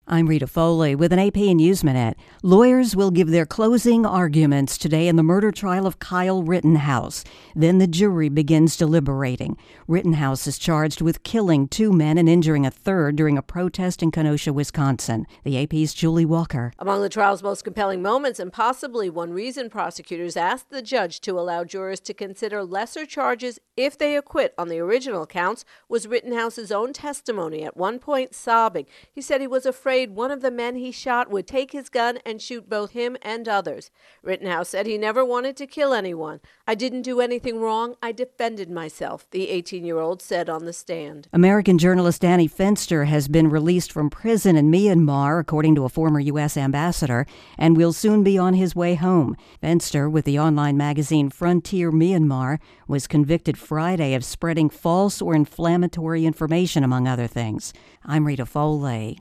I'm Rita Foley with an AP News Minute. Lawyers will give their closing arguments today in the murder trial of Kyle Rittenhouse. Then the jury begins deliberating. Rittenhouse is charged with killing 2 men and injuring a third during a protest in Kenosha, Wisconsin. The AP's Julie Walker. Among the trial's most compelling moments, and possibly one reason prosecutors asked the judge to allow jurors to consider lesser charges if they acquit on the original counts, was Rittenhouse's own testimony, at one point sobbing. He said he was afraid one of the men he shot would take his gun and shoot both him and others. Rittenhouse said he never wanted to kill anyone. "I didn't do anything wrong. I defended myself," the 18-year-old said on the stand. American journalist Danny Fenster has been released from prison in Myanmar, according to a former U.S. ambassador, and will soon be on his way home. Fenster, with the online magazine Frontier Myanmar, was convicted Friday of spreading false or inflammatory information, among other things. I'm Rita Foley.